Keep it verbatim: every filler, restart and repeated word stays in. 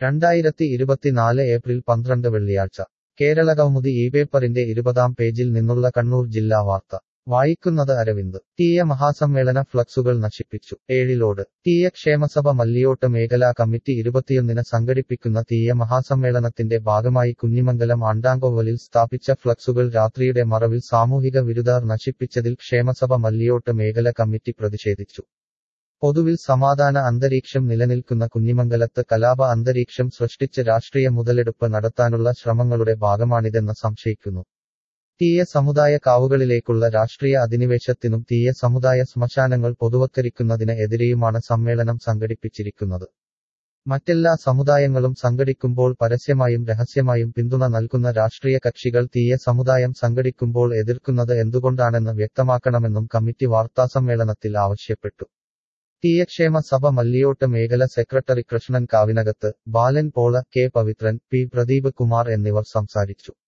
രണ്ടായിരത്തി ഇരുപത്തിനാല് ഏപ്രിൽ പന്ത്രണ്ട് വെള്ളിയാഴ്ച കേരളകൗമുദി ഈ പേപ്പറിന്റെ ഇരുപതാം പേജിൽ നിന്നുള്ള കണ്ണൂർ ജില്ലാ വാർത്ത വായിക്കുന്നത് അരവിന്ദ് തീയ മഹാസമ്മേളന ഫ്ലക്സുകൾ നശിപ്പിച്ചു ഏഴിലോട് തീയ ക്ഷേമസഭ മല്ലിയോട്ട് മേഖലാ കമ്മിറ്റി ഇരുപത്തിയൊന്നിന് സംഘടിപ്പിക്കുന്ന തീയ മഹാസമ്മേളനത്തിന്റെ ഭാഗമായി കുഞ്ഞിമംഗലം ആണ്ടാങ്കോവലിൽ സ്ഥാപിച്ച ഫ്ലക്സുകൾ രാത്രിയുടെ മറവിൽ സാമൂഹിക വിരുദ്ധർ നശിപ്പിച്ചതിൽ ക്ഷേമസഭ മല്ലിയോട്ട് മേഖല കമ്മിറ്റി പ്രതിഷേധിച്ചു പൊതുവിൽ സമാധാന അന്തരീക്ഷം നിലനിൽക്കുന്ന കുഞ്ഞിമംഗലത്ത് കലാപ അന്തരീക്ഷം സൃഷ്ടിച്ച് രാഷ്ട്രീയ മുതലെടുപ്പ് നടത്താനുള്ള ശ്രമങ്ങളുടെ ഭാഗമാണിതെന്ന് സംശയിക്കുന്നു തീയ സമുദായ കാവുകളിലേക്കുള്ള രാഷ്ട്രീയ അധിനിവേശത്തിനും തീയ സമുദായ ശ്മശാനങ്ങൾ പൊതുവത്കരിക്കുന്നതിന് എതിരെയുമാണ് സമ്മേളനം സംഘടിപ്പിച്ചിരിക്കുന്നത് മറ്റെല്ലാ സമുദായങ്ങളും സംഘടിക്കുമ്പോൾ പരസ്യമായും രഹസ്യമായും പിന്തുണ നൽകുന്ന രാഷ്ട്രീയ കക്ഷികൾ തീയ സമുദായം സംഘടിക്കുമ്പോൾ എതിർക്കുന്നത് എന്തുകൊണ്ടാണെന്ന് വ്യക്തമാക്കണമെന്നും കമ്മിറ്റി വാർത്താസമ്മേളനത്തിൽ ആവശ്യപ്പെട്ടു തീയക്ഷേമ സഭ മല്ലിയോട്ട് മേഖല സെക്രട്ടറി കൃഷ്ണൻ കാവിനകത്ത് ബാലൻ പോള കെ പവിത്രൻ പി പ്രദീപ് കുമാർ എന്നിവർ സംസാരിച്ചു